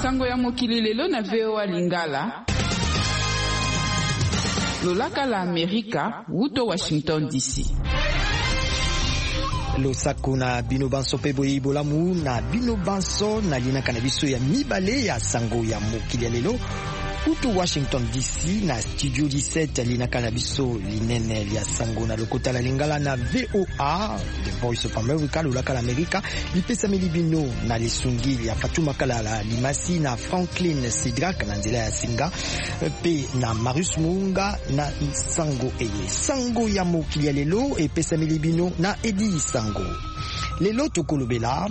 sango ya mokili lelo na VOA Lingala. Lolaka la Amerika, wuto Washington DC. Losaku na bino banso pe boyi bolamu na bino banso na lina kanabiso ya mibale ya sango ya mokili lelo. Utu Washington DC na studio 17 lina kanabiso linene ya sango na lokota la Lingala na VOA The Voice of America lolaka la Amerika lipesa milibino na lisungili ya Fatuma Kalala Limasi na Franklin Sidrak na nzela ya Singa pe na Marius Munga na sango ya mokili lelo epesa milibino na Edi Sango lelo tokolobela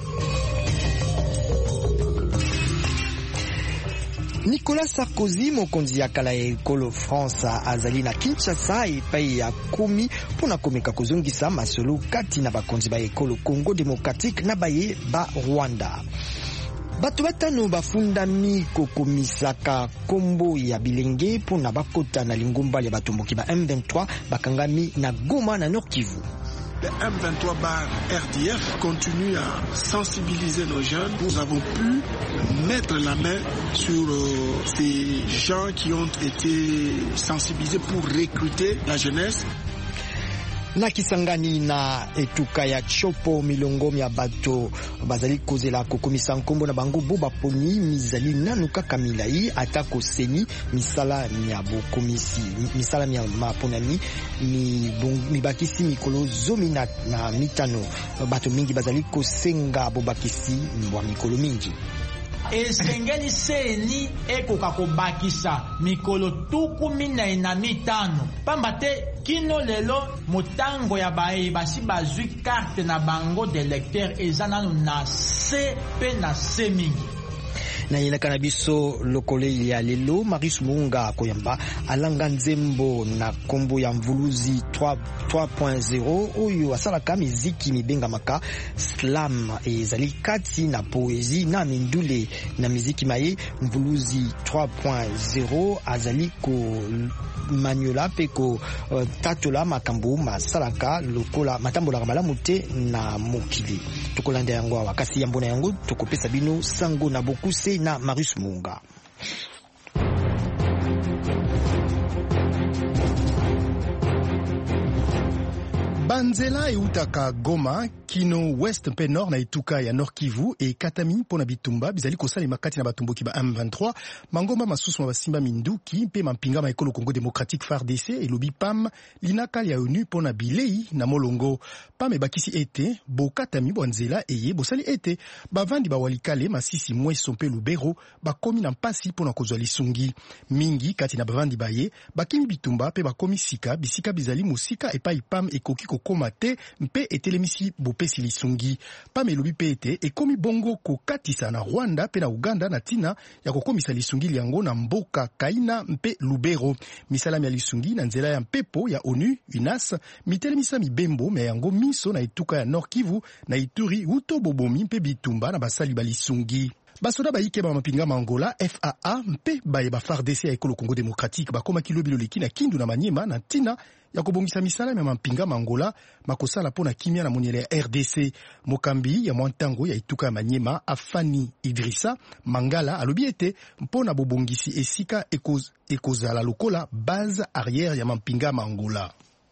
Nicolas Sarkozy mokonzi ya kala ya ekolo France azali na Kinshasa epai ya komi pona komeka kozongisa masolo kati na bakonzi ba ekolo Congo Democratique na baye ba Rwanda. Bato batano bafundami kokomisaka kombo ya bilenge pona bakota na lingomba ya batomboki ba M23 bakangami na Goma na Nord Kivu. Le M23 bar RDF continue à sensibiliser nos jeunes. Nous avons pu mettre la main sur ces gens qui ont été sensibilisés pour recruter la jeunesse. Na Kisangani na etuka ya chopo milongomi ya bato bazali kozela kokomisa nkombo na bango boba poni mizali nanuka kamilai atako seni misala ya bokomisi misala ya maponami mibakisi mikolo zomi na mitano bato mingi bazali kosenga bobakisi wa mikolo mingi. Esengeli seni ekoka kobakisa mikolo tukumi na mitano pamba te kino lelo motango ya bae basi bazwi carte na bango de lecteur ezananu na C pe na C mingi. Na yina kanabiso lokole ya lelo Marius Munga koyamba alanga nzembo na kombo ya mvuluzi 3.0 oyo asalaka miziki mibenga maka slam ezali kati na poezi na mindule na miziki maye mvuluzi 3.0 azali ko manyola pe ko tatola makambo masalaka lokola matambola malamu te na mokili tokolanda yango wakasi yambona yango tokopesa bino sango na bokuse na Marius Munga. Banzela eutaka Goma kino west mpe nord na etuka ya Nord Kivu e Katami pona bitumba bizali kosala makati na batumboki ba M23 mangomba masusu mabasimba minduki mpe mampinga ma ekolo Congo Democratique FARDC elobi PAM linaka ya ONU pona bilei na molongo PAM ebakisi ete bokatami banzela eye bosali ete bavandi bawalikale masisi mweso mpe Lubero bakomi na mpasi pona kozwa lisungi mingi kati na bavandi baye bakimi bitumba mpe bakomi sika bisika bizali musika epai PAM ekoki kokoma te mpe etelemisi bopesi lisungi PAM elobi pe ete ekomi bongo kokatisa na Rwanda mpe na Uganda na tina ya kokomisa lisungi yango na mboka Kaina mpe Lubero misalami ya lisungi na nzela ya mpepo ya ONU UNAS mitelemisa mibembo me yango miso na etuka ya Nord Kivu na Ituri uto bobomi mpe bitumba na basali balisungi. Basoda baike ba mapinga Angola FAA mpe baye ba FARDC ya ekolo Congo Democratique bakoma kilobi loleki na Kindu na Manyema na ntina ya kobongisa misala ya mapinga Angola makosala pona kimia na moniele ya RDC mokambi ya mwantango ya ituka ya Manyema Afani Idrissa Mangala alobi ete mpona bobongisi esika ekozala lokola base arrière ya mapinga Angola.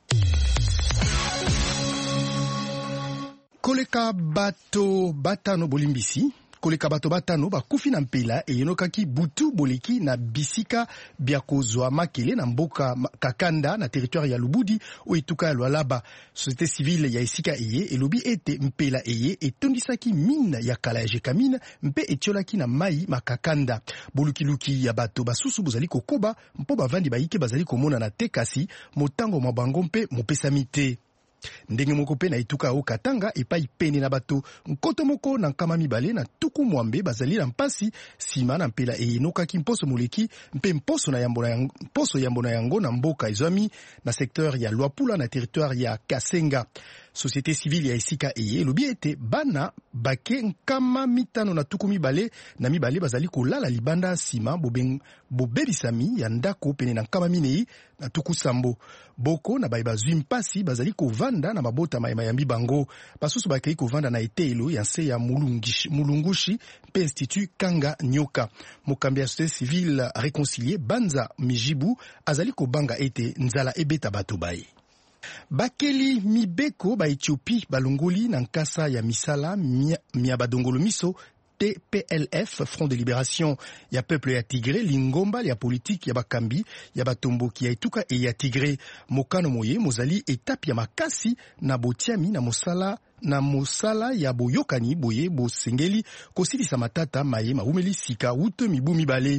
Koleka bato batano bolimbisi koleka bato batano bakufi na mpela eyenokaki butu boleki na bisika bya kozwa makele na mboka Kakanda na territoire ya Lubudi o etuka ya Lualaba. Société civile ya esika eye elobi ete mpela eye etondisaki mine ya kala ya Jekamine mpe etiolaki na mai makakanda. Bolukiluki ya bato basusu bozali kokoba mpo bavandi baike bazali komona na tekasi motango mabango mpe mopesami te. Ndenge moko pe na etuka o Katanga epai pene na bato nkoto moko na nkama mibale na tuku mwambe bazali na mpasi sima na mpela eyenokaki mposo moleki mpe mposo yambo na yango na mboka ezwami na secteur ya Luapula na territoire ya Kasenga. société civile ya esika eye elobi ete bana bake nkama mitano na tuku mibale na mibale bazali kolala libanda nsima bobebisami ya ndako pene na nkama minei na tuku sambo. Boko na baye bazwi mpasi bazali kovanda na mabota mayambi bango. Basusu bakei kovanda na etelo ya nse ya mulungushi pe institut Kanga Nyoka. Mokambi ya société civile réconcilié Banza Mijibu azali kobanga ete nzala ebeta bato baye. Bakeli mibeko ba Ethiopie balongoli na nkasa ya misala mia badongolo miso TPLF, Front de Libération ya Peuple ya Tigre, lingomba ya politique ya bakambi ya batomboki ya etuka e ya Tigre. Mokano moye mozali etape ya makasi na botiami na mosala ya boyokani boye bosengeli kosilisa matata maye maumeli sika wuto mibu mibale.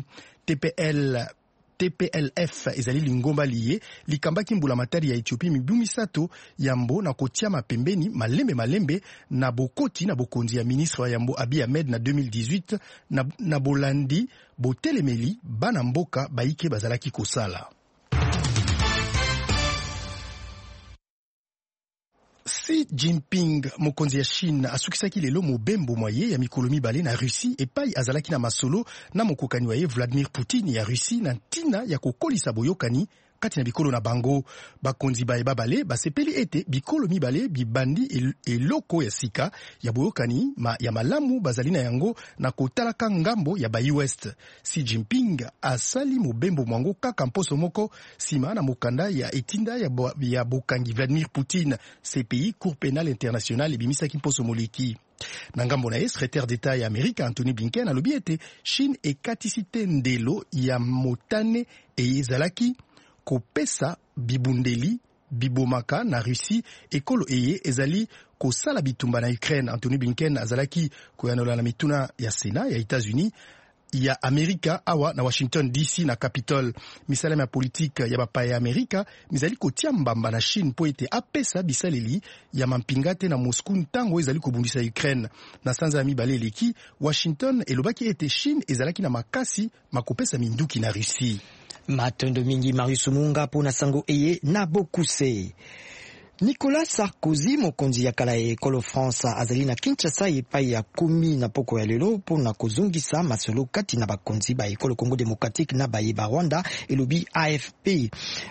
TPLF ezali lingomba liye likambaki mbula matari ya Ethiopie mibu misato yambo na kotiama pembeni malembe na bokoti na bokonzi ya ministre wa yambo Abiy Ahmed na 2018 na bolandi botelemeli bana mboka baike bazalaki kosala. Xi Jinping, mokonzi ya Chine, asukisaki lelo mobembo mwaye ya mikolo mibale na Russie epai azalaki na masolo na mokokani waye Vladimir Poutine ya Russie na ntina ya kokolisa boyokani kati na bikolo na bango. Bakonzi baye babale basepeli ete bikolo mibale bibandi eloko ya sika ya boyokani ya malamu bazali na yango na kotalaka ngambo ya bayi West. Xi Jinping asali mobembo mwango kaka mposo moko sima na mokanda ya etinda ya bokangi Vladimir Poutine. CPI, Cour pénale internationale, ebimisaki mposo moleki. Na ngambo na ye, secrétaire d'État ya Amerika Anthony Blinken alobi ete Chine ekatisi te ndelo ya motane ezalaki kopesa bibundeli bibomaka na Russie ekolo eye ezali kosala bitumba na Ukraine. Anthony Blinken azalaki koyanola na mituna ya Sénat ya États-Unis ya Amerika awa na Washington DC na Capitol. Misalama ya politique ya bapaya ya Amerika mizali kotia mbamba na Chine po ete apesa bisaleli ya mampingate na Moscou ntango ezali kobundisa Ukraine. Na sanza ya mibale eleki, Washington elobaki ete Chine ezalaki na makasi makopesa minduki na Russie. Matondo mingi Marius Munga pona sango eye na bokuse. Nicolas Sarkozy, mokonzi ya kala ya ekolo France, azali na Kinshasa epai ya komi na poko ya lelo pona kozongisa masolo kati na bakonzi ba ekolo Congo Démocratique na baye ba Rwanda elobi AFP.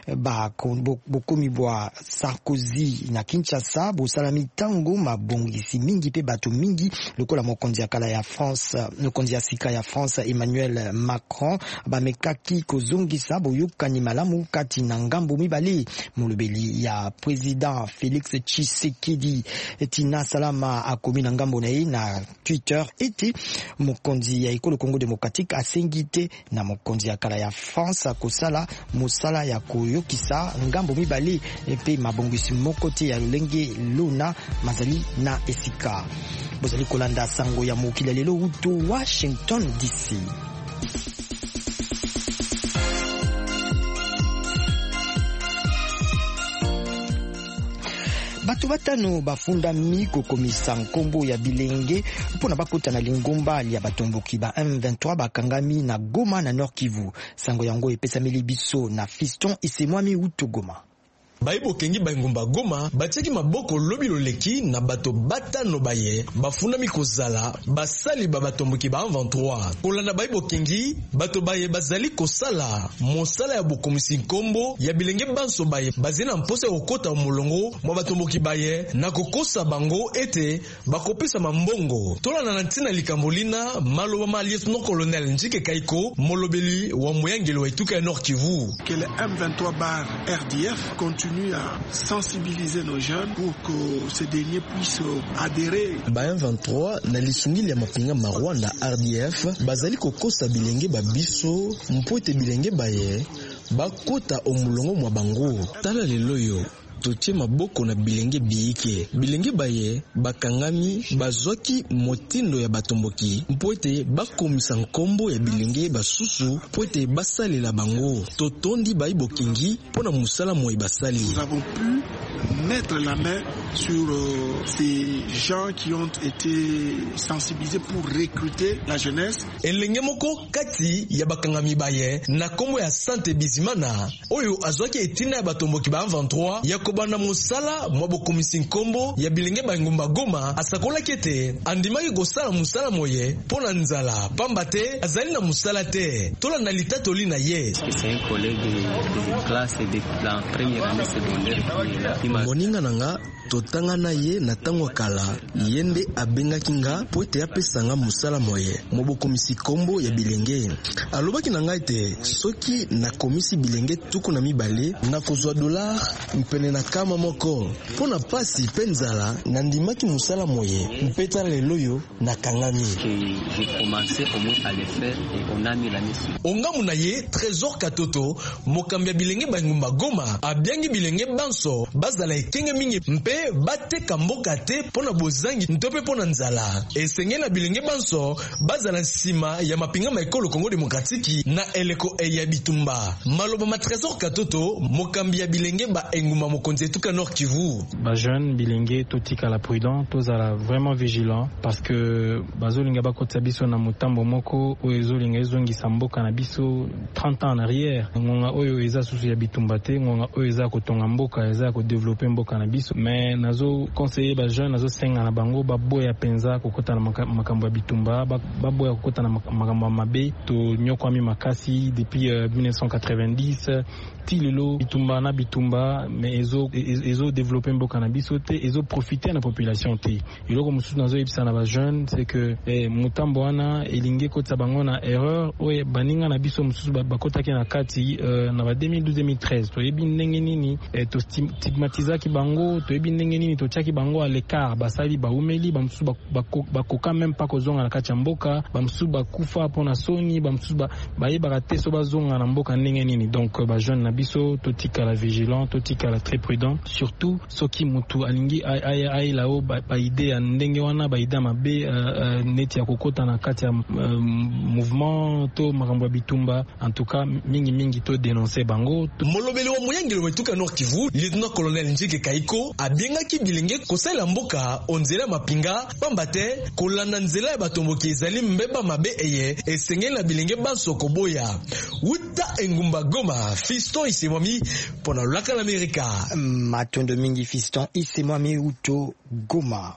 Bokomi bwa Sarkozy na Kinshasa bosalami tango mabongisi mingi pe bato mingi lokola mokonzi ya kala ya France, mokonzi ya sika ya France Emmanuel Macron bamekaki kozongisa boyokani malamu kati na ngambo mibale. Molobeli ya président Félix Tshisekedi Tina Salama akomi na ngambo na ye na Twitter ete mokonzi ya ekolo Congo Démocratique asengite na mokonzi ya kala ya France akosala mosala ya koyokisa ngambo mibale epe mabongisi moko te ya lolenge lona mazali na esika. Bozali kolanda sango ya mokili lelo uto Washington DC. Batu batano bafunda miko komisa nkombo ya bilenge mpona bakota na lingomba ya batomboki ba M23 bakangami na Goma na Nord Kivu. Sango yango epesameli biso na Fiston Isemwami uto Goma. Baibo kengi baingumba Goma batiaki maboko lobi loleki na bato batano baye bafunda mikozala basali batomboki ba 23. Kolanda baibo kengi bato baye bazali kosala mosala ya bokomisi nkombo ya bilenge banso baye bazina mposa okota omolongo mwa batomboki baye na kokosa bango ete bakopesa mambongo. Tolana na ntina likambolina maloba ma lieutenant colonel Njike Kaiko molobeli wa moyangelo wa etuka ya Nord Kivu. Que le M23 bar RDF continue à sensibiliser nos jeunes pour que ces derniers puissent adhérer. Ba M23 na lisungili ya mapinga ma Rwanda RDF bazali kokosa bilenge babiso mpote bilenge baye bakota omulongo mwa bango. Tala lelo yo totie maboko na bilenge biike bilenge baye bakangami bazwaki motindo ya batomboki mpote bakomisa nkombo ya bilenge basusu mpote basalela bango totondi baibokingi pona musala moi basali. Nous avons pu mettre la main sur ces gens qui ont été sensibilisés pour recruter la jeunesse. Elenge moko kati ya bakangami baye na kombo ya Sante Bizimana oyo azwaki etina ya batomboki ba 23 ya kobanda musala mwa bokomisi nkombo ya bilenge bangumba Goma asakola kete andimaki kosala musala moye pona nzala pamba te azali na musala te tolanda litatoli na ye. C'est un collègue de classe de la première année secondaire. Moninga nanga totanga na ye na tango kala yende abengaki nga po ete apesanga musala moye mobokomisi kombo ya bilenge. Alobaki na ngai te soki na komisi bilenge tuku na mibale na kozwa dollar mpene na kama moko pona pasi penzala na ndimaki musala moye mpeta lelo yo na kangami. J'ai commencé au moins à le faire et on a mis la mission. Ongamu na ye Trésor Katoto mokambi ya bilenge bangumba Goma abiangi bilenge banso bazala ekenge mingi mpe bateka mboka te pona bozangi ntope pona nzala esenge na bilenge banso bazala nsima ya mapinga maekolo Kongo Demokratiki na eleko eya bitumba maloba ma Trésor Katoto mokambi ya bilenge ba enguma mokonzi etuka Nord Kivu. Ba jeune bilenge totika la prudent tozala vraiment vigilant parce que bazolinga bakotsa biso na mutambo moko oyo ezolinga ezongisa mboka na biso 30 ans en arrière. Ngonga oyo eza susu ya bitumba te ngonga oyo eza kotonga mboka eza ko développer mboka na biso mais nazo conseiller ba jeune nazo senga na bango baboya penza kokota na makambo ya bitumba baboya kokota na makambo mabe to nyokwami makasi depuis 1990 tilelo bitumba na bitumba mais ezo développer mboka na biso te ezo profiter na population te iloko mususu nazo yebisa na ba jeune c'est que mutambo wana elinge kotsa bango na erreur oye baninga na biso mususu bakotaki na kati na ba 2012-2013 to yebi ndenge nini to stigmatizaki bango to yebi ndenge nini to tiaki bango à l'écart basali baumeli bamususu bakoka même pas kozonga na kati ya mboka bamususu bakufa pona soni bamususu bayebaka te so bazonga na mboka ndenge nini donc ba jeune na biso totika la vigilant totika la très prudent surtout soki mutu alingi ai lao ba idée ya ndenge wana ba idée mabe neti ya kokota na kati ya mouvement to makambo ya bitumba en tout cas mingi to dénoncer bango. Molobeli wa muyangelo wetuka Nord Kivu lieutenant colonel Njike Kaiko abengaki bilenge kosala mboka onzela mapinga pamba te kolanda nzela ya batomboki ezali mbeba mabe eye esengela bilenge banso koboya uta engumba Goma Fiston Isemwami pona laka l'Amerika matondo mingi Fiston Isemwami uto Goma.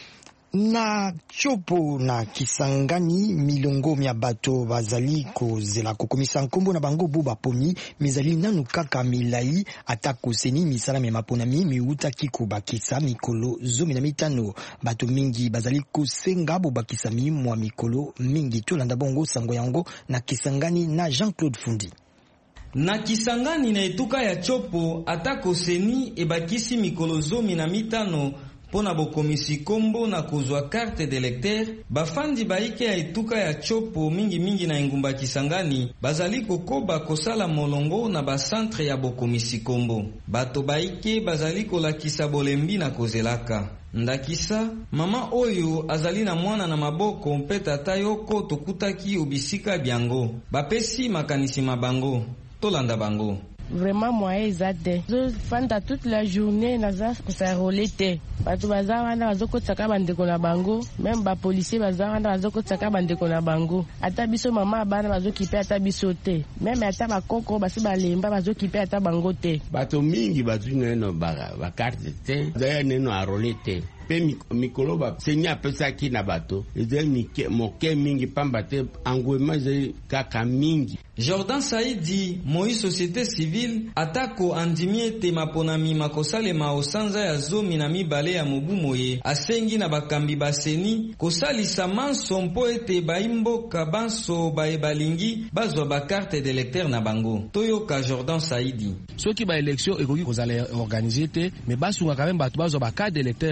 Na chopo na Kisangani milongo mia bato bazali kozela kokomisa nkombo na bango bo bapomi mizali nanu kaka milai atako seni misala me maponami miuta kiko bakisa mikolo 15 bato mingi bazali kosenga bo bakisa mi mwa mikolo mingi tolanda bongo sango yango na Kisangani na Jean-Claude Fundi. Na Kisangani na etuka ya chopo atako seni ebakisi mikolo 15 pona bokomisi kombo na kozwa carte d'électeur bafandi baike ya etuka ya chopo mingi na engumba Kisangani bazali kokoba kosala molongo na bacentre ya bokomisi kombo bato baike bazali kolakisa bolembi na kozelaka ndakisa mama oyo azali na mwana na maboko mpe tata yoko tokutaki obisika byango bapesi makanisi mabango tolanda bango. Vraiment moyen ezate zo fanda toute la journée naza kusarole te batu bazawanda bazokotaka bandeko na bango même ba policier bazawanda bazokotaka bandeko na bango ata biso mama bana bazokipe ata biso te même ata bakoko basi balemba bazokipe ata bango te bato mingi bazungeno ba carte te daya neno arole te pe mikolo ba senya pesa ki na bato ezali moke mingi pamba te angwema ze kaka mingi. Jordan Saidi Moïse société civile atako andimie te maponami makosale maosanza ya zomi na mibale ya mobu moye asengi na bakambi baseni kosalisa manso mpo ete baimboka banso baebalingi bazwa ba carte d'électeur na bango toyoka Jordan Saidi soki ba élection ekoki kozala organiser te mais basunga quand même bato bazwa ba carte d'électeur na bango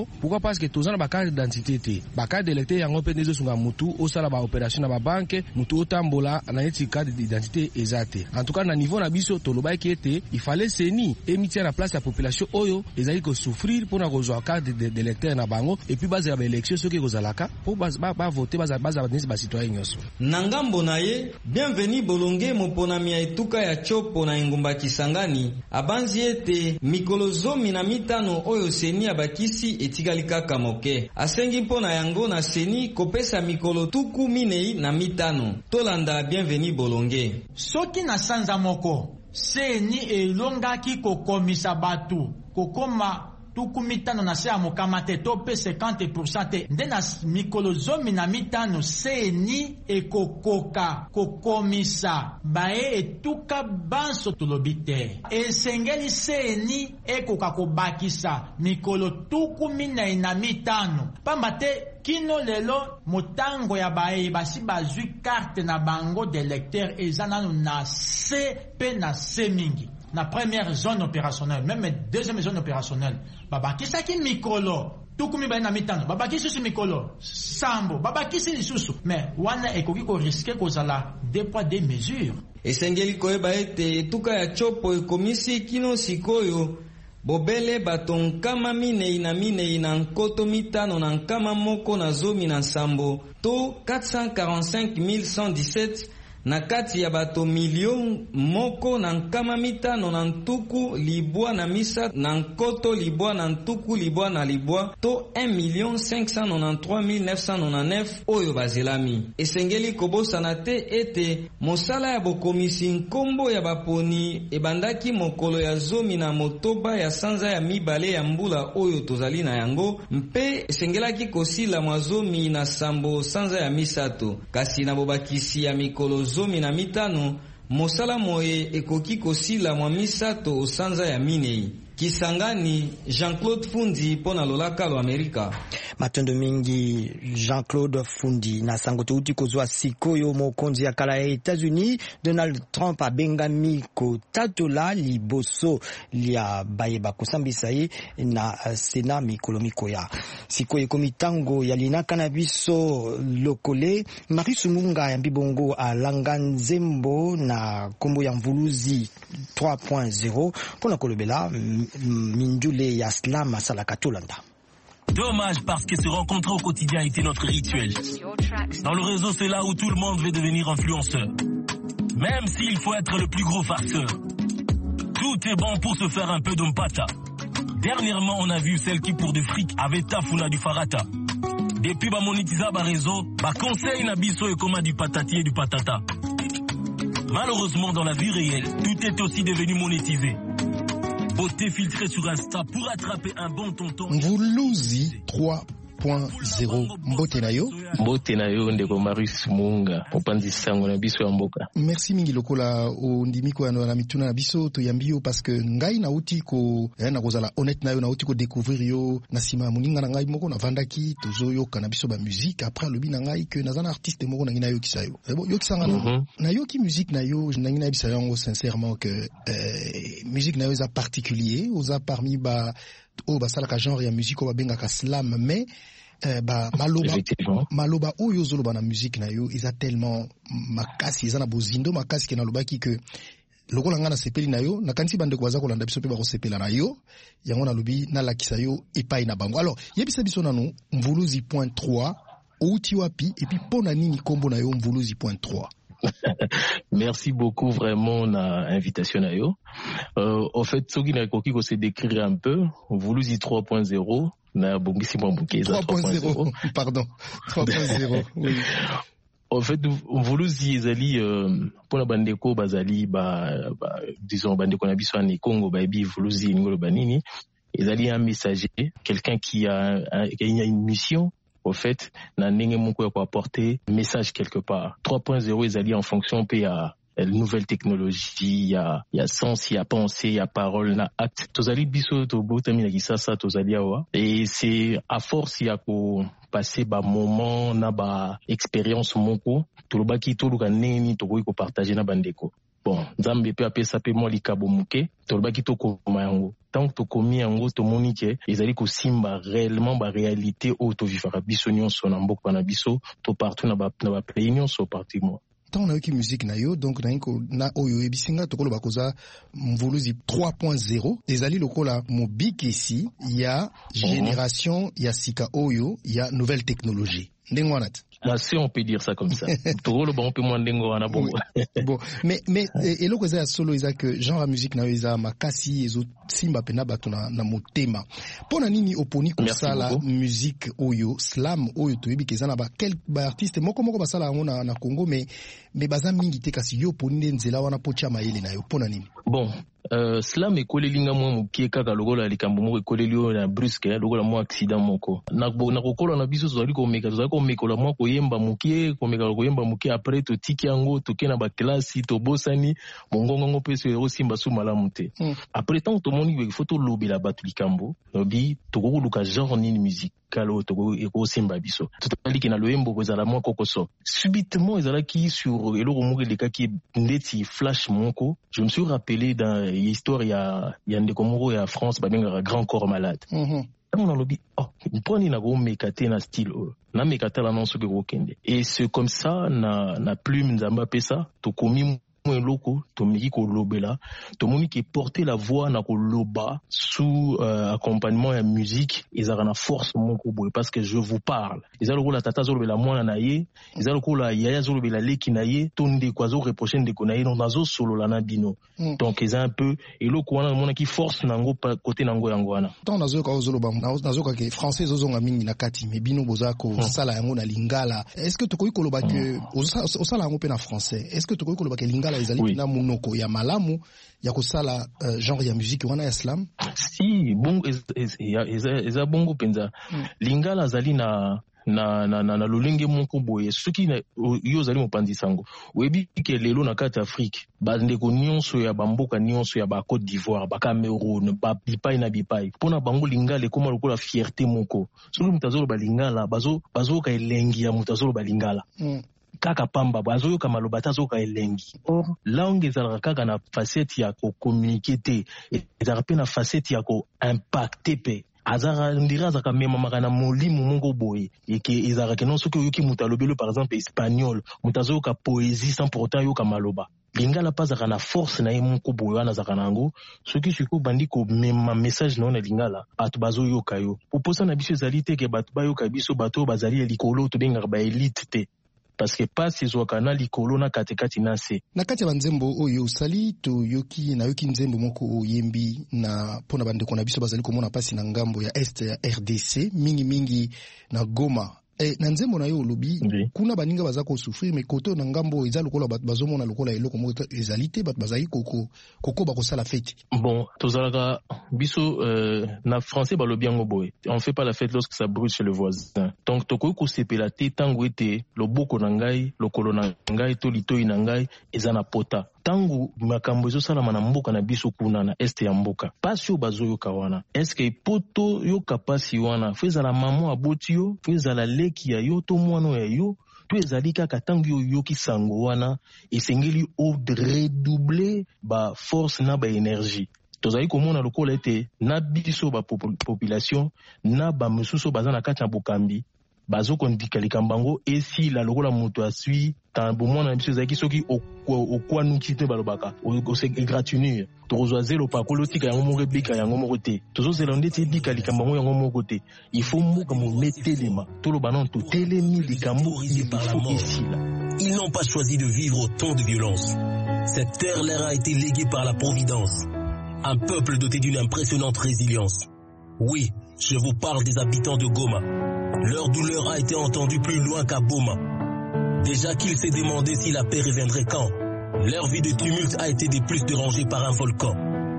bango. Pourquoi? Parce que tous ba carte d'identité ba carte d'électeur yango pe nezo sunga mutu osala ba opération na ba banque mutu otambola na neti carte d'identité ezate. En tout cas na niveau na biso toloba ki ete il fallait seni emitia na place la population oyo ezali ko souffrir pour na kozwa carte d'électeur na bango et puis base ya ba élection soki kozalaka pour ba voter base ba citoyen nyonso. Nangambo na ye Bienvenu Bolonge moponami ya etuka ya Chopo na engumba Kisangani abanzi ete mikolo 15 oyo seni abakisi etikali kaka moke. Asengi mpona yango na seni kopesa mikolo 15. Tolanda Bienvenu Bolonge. Soki na sanza moko seni elongaki kokomisa batu kokoma 15 na se amokama te to pe 50% te nde na mikolo 15 seni ekokoka kokomisa bae etuka banso tulobi te. Esengeli seni ekoka kobakisa mikolo 15 pamba te kino lelo motango ya bae basi bazwi carte na bango d'électeur eza nanu na se pe na se mingi. Na première zone opérationnelle, même deuxième zone opérationnelle, babakisaki mikolo tukumi ba na mitano, babakisi su mikolo sambo, babakisi lisusu, mais wana ekoki ko risquer kozala deux poids deux mesures. Esengeli koyeba ete etuka ya Chopo ekomisi kino sikoyo bobele bato 14 na nkoto 5 na nkama moko na 17 to 445,117 na kati ya bato milion moko na nkama 5 na ntuku libwa na misa na nkoto libwa na ntuku libwa na libwa to 1,593,999 oyo bazelami. Esengeli kobosana te ete mosala ya bokomisi nkombo ya baponi ebandaki mokolo ya 10 ya sanza ya mibale ya mbula oyo tozali na yango mpe esengelaki kosila mwa 17 sanza ya misato kasi na bobakisi ya mikolo 15 mosala moye ekoki kosila mwa misato osanza ya minei. Kisangani, Jean-Claude Fundi pona lolaka lo Amerika. Matondo mingi Jean-Claude Fundi na sango tuuti kozwa sikoyo mokonzi ya kala ya États-Unis Donald Trump abengami ko tatola liboso lia bayeba kosambisa ye na Sena mikolo mikoya. Sikoyo komitango ya linaka na biso lokole Marie Sumunga ya Mbibongo alanga nzembo na kombo ya mvuluzi 3.0 pona kolobela Mindule Yaslam Salaka Tolanda. Dommage parce que se rencontrer au quotidien était notre rituel. Dans le réseau, c'est là où tout le monde veut devenir influenceur. Même s'il faut être le plus gros farceur. Tout est bon pour se faire un peu d'ompata. Dernièrement, on a vu celle qui pour de fric avait tafuna du farata. Depuis ba monétisa ba réseau, ba conseil na biso et comme du patati et du patata. Malheureusement, dans la vie réelle, tout est aussi devenu monétisé. Beauté filtrée sur Insta pour attraper un bon tonton. Mvuluzi 3.0 mbote na yo ndeko Marius Munga opanzi sango na biso ya mboka. Merci mingi lokola o ndimiko ya na mituna na biso to yambio parce que ngai na uti ko na kozala honnête na yo na uti ko découvrir yo na sima muninga na ngai moko na vandaki tozo yo kana biso ba musique après le bina ngai que na zana artiste moko na ngina yo kisayo. Bon yo kisanga na yo ki musique na yo na ngina bisayo ngo sincèrement que musique na yo za particulier oza parmi ba o basalaka genre ya musique o babenga ka slam mais maloba oyo zoloba na musique na yo eza tellement makasi eza na bozindo makasi ke na lobaki que lokola nga na sepeli na yo na kanisi bande ko baza kolanda biso pe ba ko sepela na yo yango na lobi na lakisa yo epai na bango. Alors yebisa biso nanu mvuluzi.3 outi wapi et puis pona nini kombo na yo mvuluzi.3. Merci beaucoup vraiment na invitation na yo. En fait soki na koki ko se décrire un peu mvuluzi 3.0 na bongisi mwambuke 3.0 pardon 3.0 oui. En fait mvuluzi ezali pona bandeko bazali disons bandeko na biso na Congo baebi mvuluzi ngolo banini ezali un messager, quelqu'un qui a une mission. Au fait, na ndenge moko ya ko apporter message quelque part. 3.0 ezali en fonction pe ya nouvelle technologie, ya sens, ya pensée, ya parole, na acte. Tozali biso to botami na kisasa tozali awa. Et c'est à force ya ko passer ba moment na ba expérience moko, tolobaki toluka neni tokoki ko partager na bandeko. bon nzambe pe apesa pe mwa likabo muke tolobaki tokoma yango tant que tokomi yango tomoni ke ezali kosimba réellement réalité oyo tovivaka biso nyonso na mboka na biso to partout na ba pays nyonso pratiquement. Tant on a eu musique na yo donc na oyo ebisinga tokoloba koza mvuluzi 3.0 ezali lokola mobikisi ya génération ya sika oyo ya nouvelle technologie ndenge wana si on peut dire ça comme ça. Bon, mais eloko eza ya solo eza que genre la musique na eza makasi ezo simba pena bato na motema. Pona nini oponi kosala musique oyo slam oyo toyebi keza na ba artiste moko basala yango na Congo mais baza mingi te kasi yo oponi nzela wana pocha mayele na yo pona nini? Bon, slam ekolelinga mwa mokie kaka lokola likambo moko ekoleli oyo na brusque lokola mwa accident moko na kokola na biso tozali komekola mwa koyemba mokie koyemba mokie après totiki yango toke na baklasi tobosani mongongo mpe so osimba su malamu te après tant tomoni il faut tolobela bato likambo lobi tokokoluka genre nini musique kalo toko ekosimba biso totaliki na loyembo kozala mwa kokoso subitement ezalaki sur eloko moko elekaki ndeti flash moko. Je me suis rappelé dans l'histoire ya ndeko moko ya France babengaka Grand Corps Malade. On a lobby mponi na go mekate na style na mekata la non soki kokende et c'est comme ça na plume nzamba pesa tokomi loko tomiki ko lobela tomoni ki porter la voix na ko loba sous accompagnement ya musique ezaka na force moko boye parce que je vous parle ezalo la tata zolobela mwana na ye ezalo la yaya zolobela leki na ye tonde kwazo reprocher ndeko na ye donc nazo solo la na bino donc eza un peu eloko wana mona ki force nango pa côté nango yango wana tant nazo ka zoloba nazo ka ke français zozonga mingi na kati mais bino bozako sala yango na lingala est-ce que tokoyi koloba que osala yango pe na français est-ce que tokoyi koloba ke lingala ezali na munoko ya malamu ya kosala genre ya musique wana ya slam? Si bongo eza bongo penza lingala zali na lolenge moko boye soki yo zali mopanzi sango oyebi ke lelo na kati Afrique bandeko nyonso ya bamboka nyonso ya ba Côte d'Ivoire ba Cameroun ba bipai na bipai pona bango lingala ekoma lokola fierté moko soki mutazolo ba lingala bazo ka elengi ya mutazolo ba lingala kaka pamba bazo yoka maloba tazo ka elengi or langue ezalaka kaka na facette ya ko communiquer te ezalaka pe na facette ya ko impacter pe azara ndira azaka mema makana molimo mongo boye eke ezalaka ke non soki oyoki mutalobelo par exemple espagnol mutazo yoka poésie sans pourtant yoka maloba lingala pa zaka na force na ye moko boye wana zaka nango soki siko bandi ko mema message na lingala bato bazo yoka yo oposa na biso ezali te ke bato bayoka biso bato bazali likolo to bengaka ba elite te parce que pas ces wakana likolo na katikati na se na kati ya banzembo oyo usali to yoki nzembo moko oyembi na pona bandeko na biso bazali komona pasi na ngambo ya est ya RDC mingi na Goma na nzembo na yo lobi kuna baninga baza ko souffrir mais koto na ngambo eza lokola bazomona lokola eloko moko ezalite bat bazali koko bakosala fête. Bon tozalaka biso na français balobi yango boye on fait pas la fête lorsque ça brûle chez le voisin donc tokoki kosepela te tango ete loboko na ngai lokolo na ngai to litoi na ngai eza na pota tango makambo ezosalama na mboka na biso kuna na este ya mboka pasi oyo bazoyoka wana eske poto yoka pasi wana fo ezala mama aboti yo fo ezala leki ya yo to mwana ya yo to ezali kaka tango yo yoki sango wana esengeli o redoubler ba force na ba énergie tozali komona lokola ete na biso ba population na ba mususu baza na kati ya bokambi bazo kondika likambango esi la lokola moto asui tambo mwana biso zaki soki okwa nukite balobaka ose égratigner tokozwa zelo pakolo tika yango mo réplique yango mo côté tozo zela ndeti dika likambango yango mo côté il faut muka mo metelema toloba non to telemi likambo il par la mort. Ils n'ont pas choisi de vivre autant de violence. Cette terre leur a été léguée par la providence. Un peuple doté d'une impressionnante résilience. Oui, je vous parle des habitants de Goma. Leur douleur a été entendue plus loin qu'à Boma. Déjà qu'il s'est demandé si la paix reviendrait quand. Leur vie de tumulte a été des plus dérangée par un volcan.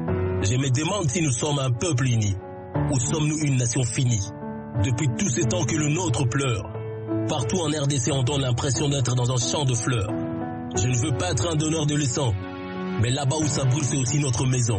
Je me demande si nous sommes un peuple uni. Ou sommes-nous une nation finie? Depuis tout ce temps que le nôtre pleure. Partout en RDC on donne l'impression d'être dans un champ de fleurs. Je ne veux pas être un donneur de leçons. Mais là-bas où ça brûle c'est aussi notre maison.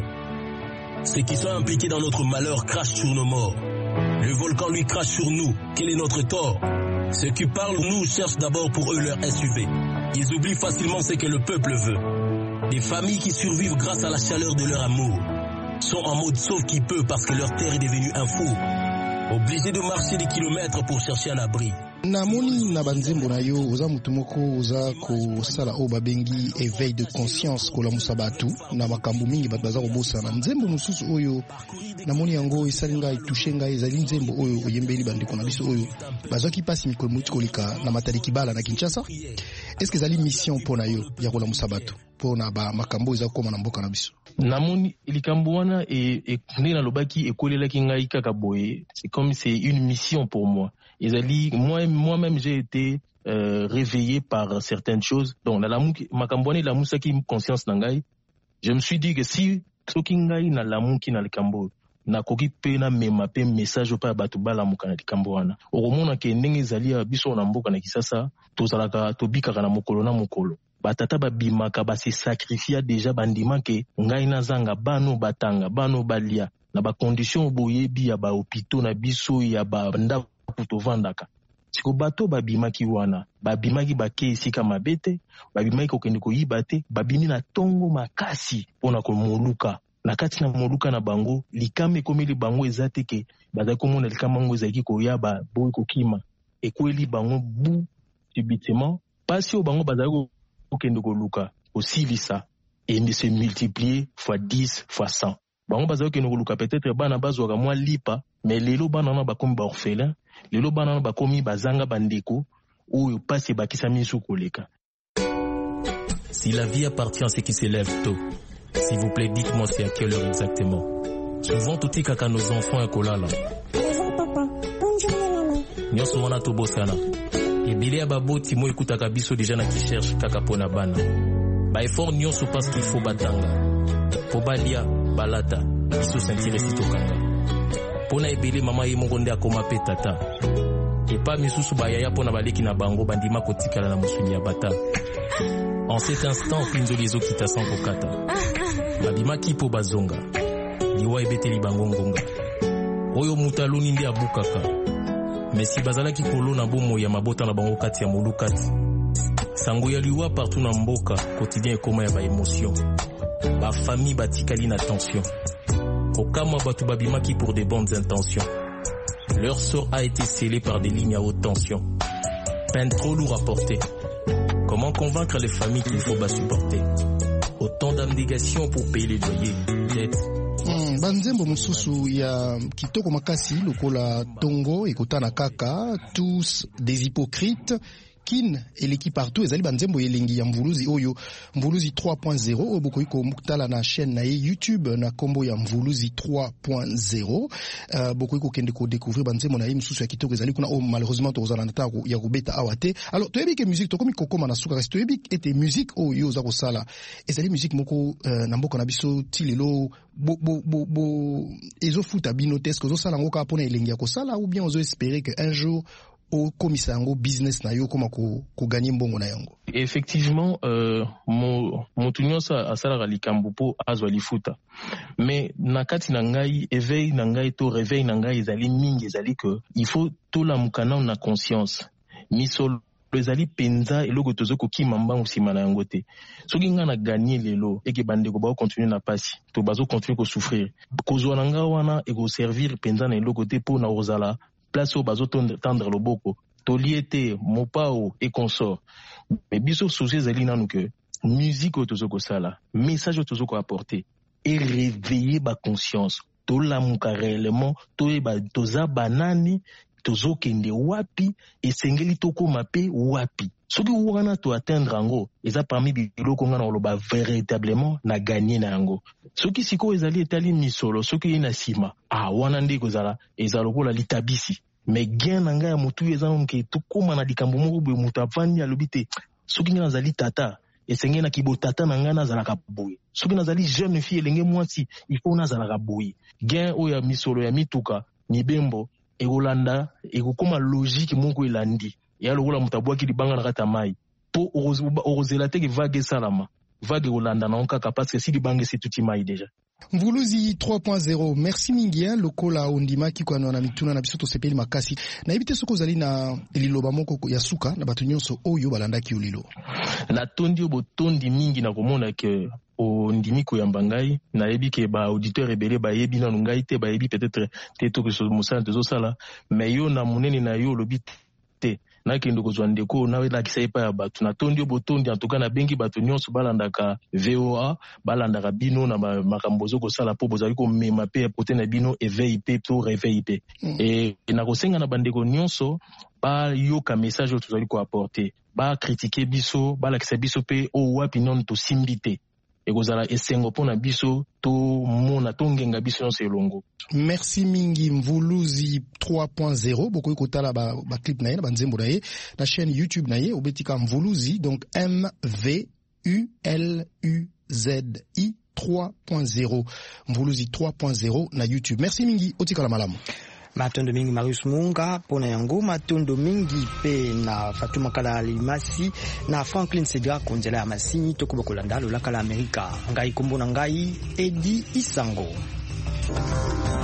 Ceux qui sont impliqués dans notre malheur crachent sur nos morts. Le volcan lui crache sur nous. Quel est notre tort? Ceux qui parlent nous cherchent d'abord pour eux leur SUV. Ils oublient facilement ce que le peuple veut. Des familles qui survivent grâce à la chaleur de leur amour sont en mode sauve qui peut parce que leur terre est devenue un four, obligés de marcher des kilomètres pour chercher un abri. Namoni na banzembo na yo oza mutu moko oza kosala oyo babengi éveil de conscience kolamusa batu na makambo mingi bato baza kobosana. Nzembo mosusu oyo namoni yango esali ngai touche ngai ezali nzembo oyo oyembeli bandeko na biso oyo bazwaki pasi mikolo moti koleka na Matariki Bala na Kinshasa. Eske ezali mission mpona yo ya kolamusa batu mpona makambo eza kokoma na mboka na biso? Namoni likambo wana ndenge nalobaki ekolelaki ngai kaka boye. C'est comme c'est une mission pour moi. Moi-même j'ai été réveillé par certaines choses. Donc makambo la musaki conscience nangai. Je me suis dit que si soki ngai na lamuki na likambo na koki pe na mema pe message pa batu bala muka na likambo wana. Okomona ke ndenge ezali biso na mboka na Kisasa tozalaka tobikaka na mokolo na mokolo. Batata babimaka base sacrifier déjà bandima ke ngai na zanga bano batanga bano balia na ba condition boyebi ya ba hôpitaux na biso ya ba ndako kutovandaka. Siko bato babimaki wana babimaki bake esika mabete babimaki kokende koyiba te babimi na tongo makasi pona komoluka na kati na moluka na bango likame komeli bango ezate ke bazaki komona likama ngo ezaki koyaba boy kokima ekweli bango bu subitement pasi o bango bazaki kokende koluka osilisa et ne se multiplier fois 10 fois 100. Bango bazaki kokende koluka peut-être bana bazwaka mwa lipa mais lelo bana na bakomi ba orphelin lelo bana na bakomi bazanga bandeko oyo pasi bakisa misu koleka. Si la vie appartient à ceux qui se lèvent tôt, s'il vous plaît, dites-moi c'est à quelle heure exactement. Souvent tout est kaka nos enfants et kolala. Bonjour papa, bonjour maman. Nyoso wana tobosana. Ebile ya baboti mo ekutaka biso déjà na qui cherche kaka pona bana. Ba effort nyoso parce qu'il faut batanga. Po balia balata biso sentir sitokanga. Pona ebile mama ye mongonde akoma pe tata. Et pas misusu bayaya pona baleki na bango bandima kotikala na musuni ya bata. En cet instant, Pinzolizo kita sans kokata. Babima kipo bazonga. Liwa ebeteli bango ngonga. Oyo mutaloni ndi abukaka. Mais si bazalaki kolo na bomo ya mabota na bango kati ya molukati. Sango ya liwa partout na mboka, quotidien ekoma ya ba émotion. Ba famille batikali na tension. Okama batu babimaki pour de bonnes intentions. Leur sort a été scellé par des lignes à haute tension. Peine trop lourd à porter. Comment convaincre les familles qu'il faut supporter? Autant d'abnégation pour payer les loyers, dettes. Banzembo mususu ya kitoko makasi lokola tongo ekotana kaka tous des hypocrites. Kin eleki partout ezali banzembo elengi ya mvuluzi oyo mvuluzi 3.0 oyo bokoki komutala na chaîne na YouTube na kombo ya mvuluzi 3.0 bokoki kokende ko découvrir banzembo na mususu ya kitoko ezali kuna malheureusement tozala na ntango ya kubeta awate. Alors toyebi ke musique tokomi kokoma na suka toyebi ete musique oyo za kosala ezali musique moko na mboka na biso tilelo bo ezofuta bino teske ozosala ngo ka pona elengi ya kosala ou bien ozo espérer que un jour au komisango business na yo koma ko gagner mbongo na yango? Effectivement mon tunyo sa sala likambo po azwa lifuta mais na kati na ngai éveil na ngai to réveil na ngai ezali mingi ezali que il faut to la mukana na conscience misolo ezali penza eloko tozoko kimamba musima na yango te soki nga na gagner lelo eke bandeko ba continuer na pasi to bazo continuer ko souffrir kozwa na nga wana e ko servir penza na eloko te po na ozala place au bazo tendre le boko toliete mopao et consort mais biso souci ezali nanu que musique otozoko sala message otozoko apporter et réveiller ba conscience to la muka réellement to eba toza banani tozokende wapi esengeli tokoma pe wapi soki wana to atteindre yango eza parmi biloko nga na oloba véritablement na gagner na yango soki siko ezali etali misolo soki ina sima wana nde kozala ezala lokola litabisi mais gain na nga ya mutu eza nomke tokoma na likambo moko boye mutu avandi alobi te soki nga nazali tata esengeli na kibotata na nga nazalaka boye soki nazali jeune fille elenge mwasi il faut nazalaka boye gain oyo ya misolo ya mituka mibembo ekolanda ekokoma logique moko elandi ya lokola mutabwaki libanga na kata mai po orozela teke vague salama vague kolanda na onkaka parce que si libanga c'est tout mai déjà. Mvuluzi 3.0 merci mingi lokola ondima kikwana na mituna na biso to sepeli makasi na ebite soko zali na liloba moko ya suka na batu nyonso oyo balandaki olilo na tondi botondi mingi na komona ke o ndimi ko yambangai na yebi ke ba auditeur rebelle ba yebi na ngai te ba yebi peut-être te to que so musala te zo sala mais yo na munene na yo lobi te na kendo ko zwande ko na wela kisa epa ya batu na tondi botondi en tout cas na bengi batu nyonso balandaka VOA balandaka bino na makambo zo ko sala po bozali ko mema pe pote na bino EVIP to REVIP et na ko senga na bandeko nyonso ba yo ka message to zali ko apporter ba critiquer biso ba la kisa biso pe o wapi non to simbite ekozala esengo pona biso to mona tongenga biso nyonso elongo. Merci mingi Mvuluzi 3.0 boko kotala ba clip na ye na banzembo na ye na chaîne YouTube na ye obetika Mvuluzi donc MVULUZI 3.0 Mvuluzi 3.0 na YouTube. Merci mingi otika la malamu. Matondo mingi Marius Munga pona yango matondo mingi pe na Fatuma Kala Limasi na Franklin Sedra konzela ya masini tokuba kolanda lola kala Amerika ngai kombo na ngai Edi Isango.